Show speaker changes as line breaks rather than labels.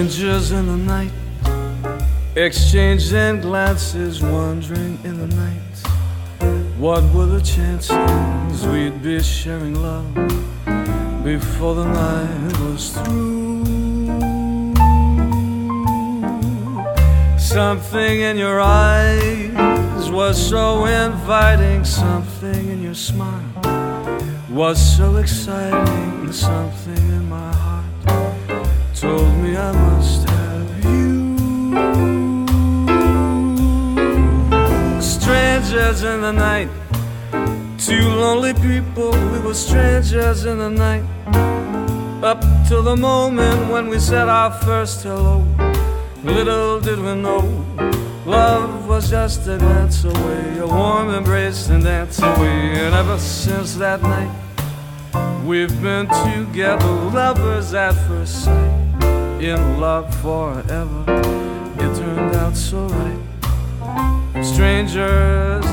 Strangers in the night, exchanging glances, wandering in the night. What were the chances we'd be sharing love before the night was through? Something in your eyes was so inviting, something in your smile was so exciting, something in my heart told me I must have you. Strangers in the night, two lonely people, we were strangers in the night. Up till the moment when we said our first hello, little did we know love was just a glance away, a warm embrace and dance away. And ever since that night, we've been together, lovers at first sight, in love forever. It turned out so right. Strangers